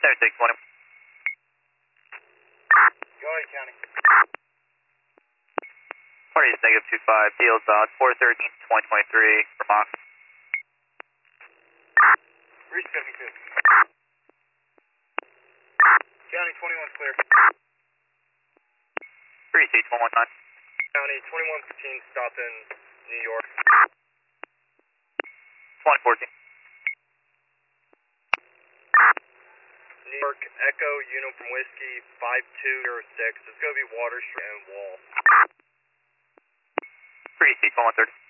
620. Go ahead, County. Party is -25, deals 4/13/2023, Vermont. Reach 52. County 21's clear. 3-6, 119. County 2115 stopped in New York. 2014. New York Echo Uniform Whiskey 5206. It's going to be Water Street and Wall. 3-6, 130.